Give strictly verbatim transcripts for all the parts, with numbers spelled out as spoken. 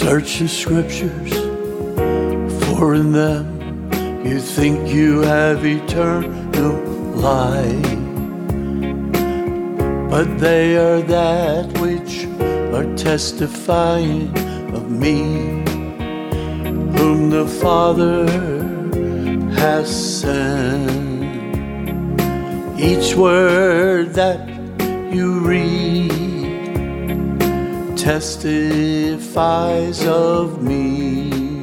Search the scriptures, for in them you think you have eternal life, but they are that which are testifying of me, whom the Father has sent. Each word that you read testifies of me.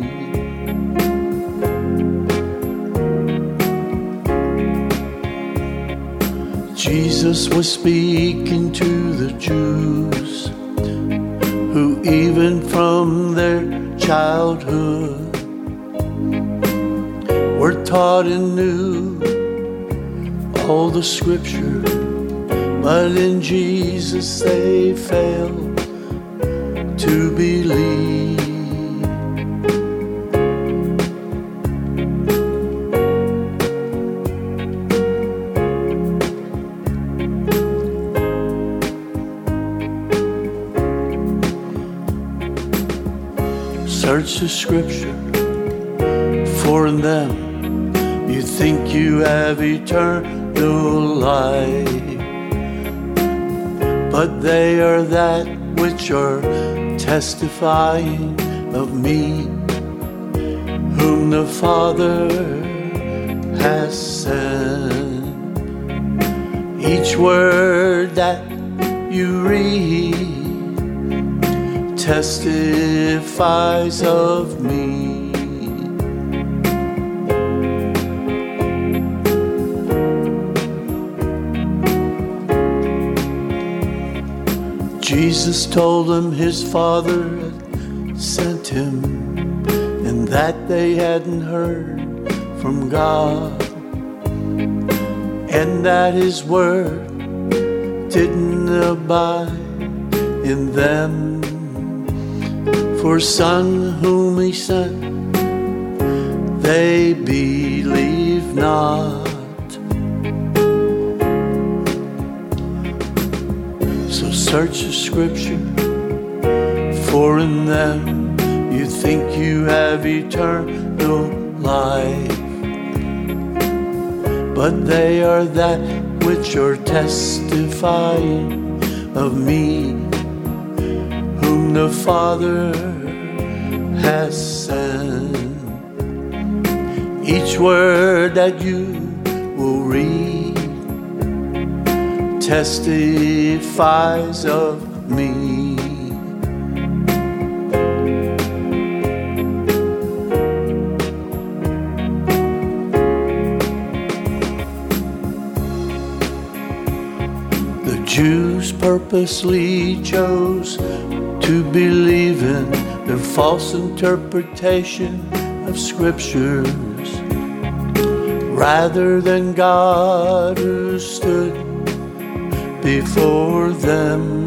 Jesus was speaking to the Jews, who even from their childhood were taught and knew all the scripture, but in Jesus they failed to believe. Search the scripture, for in them you think you have eternal life, but they are that which are testifying of me, whom the Father has sent. Each word that you read testifies of me. Jesus told them his Father had sent him, and that they hadn't heard from God, and that his word didn't abide in them. For Son whom he sent, they believe not. So search the scripture, for in them you think you have eternal life, but they are that which are testifying of me, whom the Father has sent. Each word that you will read testifies of me. The Jews purposely chose to believe in their false interpretation of scriptures, rather than God who stood before them.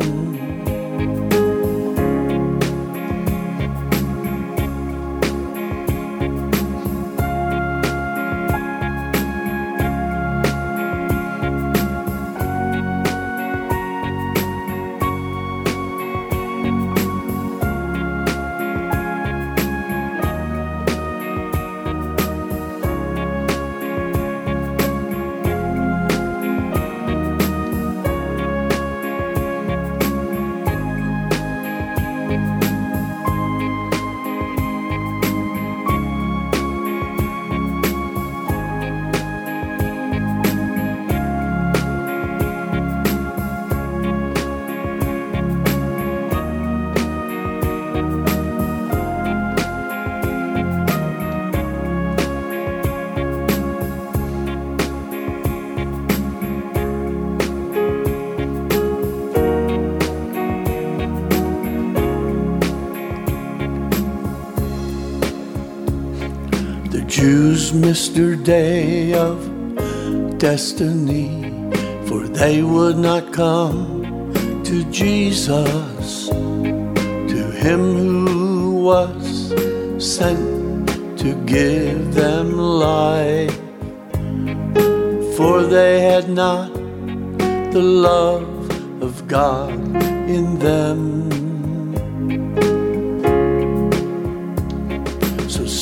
Jews missed their day of destiny, for they would not come to Jesus, to him who was sent to give them life. For they had not the love of God in them.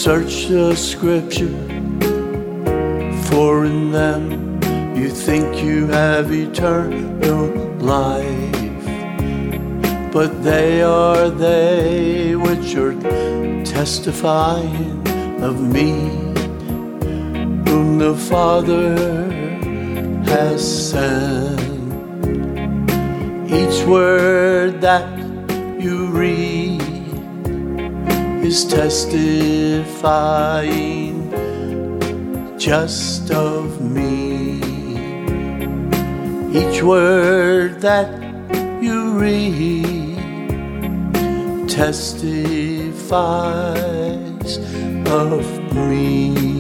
search the scripture, for in them you think you have eternal life, but they are they which are testifying of me, whom the Father has sent. Each word that you read is testifying just of me. Each word that you read testifies of me.